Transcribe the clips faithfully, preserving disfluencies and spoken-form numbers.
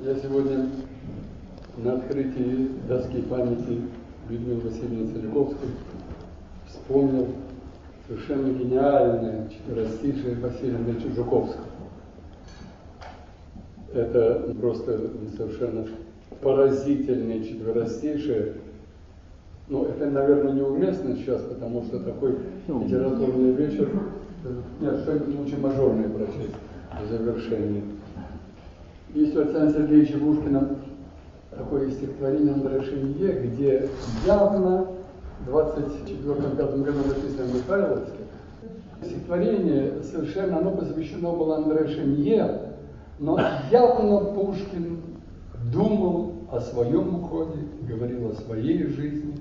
Я сегодня на открытии доски памяти Людмилы Васильевны Целиковской вспомнил совершенно гениальное четверостишее Василия Андреевича Жуковского. Это просто совершенно поразительное четверостишее. Ну, это, наверное, неуместно сейчас, потому что такой литературный вечер. Нет, что-нибудь лучше мажорное прочесть в завершении. Есть у Александра Сергеевича Пушкина такое стихотворение Андре Шенье, где явно в двадцать четвёртом пятом году написано в Михайловске. Стихотворение совершенно, оно посвящено было Андре Шенье, но явно Пушкин думал о своем уходе, говорил о своей жизни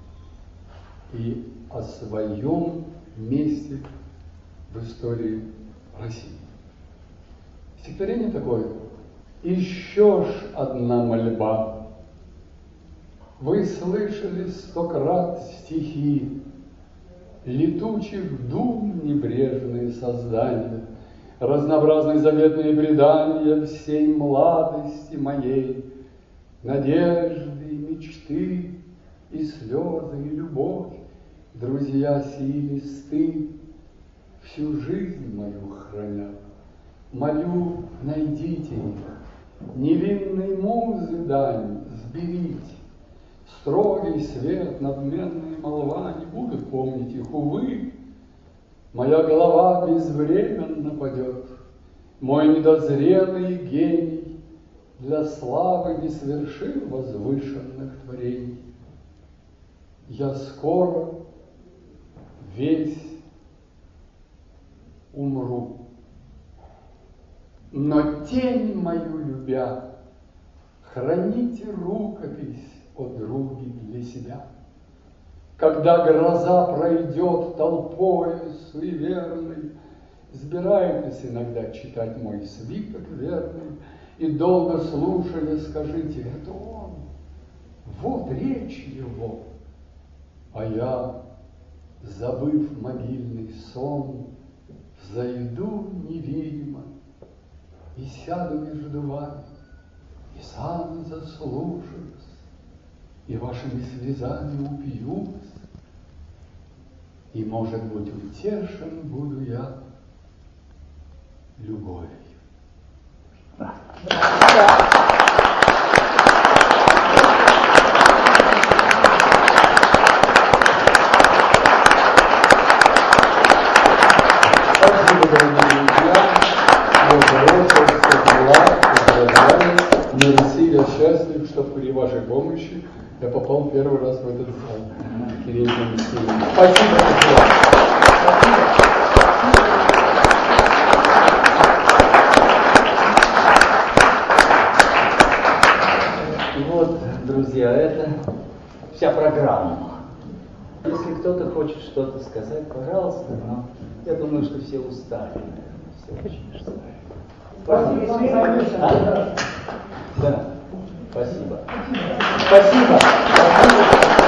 и о своем месте в истории России. Стихотворение такое. Еще ж одна мольба. Вы слышали сто крат стихи, летучих дум небрежные создания, разнообразные заветные предания всей младости моей, надежды и мечты, и слезы, и любовь, друзья сии листы, всю жизнь мою хранят. Молю, найдите их, невинной музы дань сберите. Строгий свет, надменные молва не будут помнить их, увы. Моя голова безвременно падет, мой недозрелый гений для славы не совершил возвышенных творений. Я скоро весь умру. Но тень мою любя, храните рукопись, о други, для себя. Когда гроза пройдет толпой суеверной, сбирайтесь иногда читать мой свиток верный, и долго слушая скажите: это он, вот речь его. А я, забыв могильный сон, взойду невидимо и сяду между вами, и сам заслушаюсь, и вашими слезами упьюсь, и, может быть, утешен буду я любовью. Да. Спасибо, дорогие друзья. Мерси, я счастлив, что при вашей помощи я попал первый раз в этот зал. Кирилл Алексеевич. Спасибо, друзья. И вот, друзья, это вся программа. Если кто-то хочет что-то сказать, пожалуйста, но я думаю, что все устали. Все очень устали. Спасибо. А? Да. Спасибо. Спасибо. Спасибо.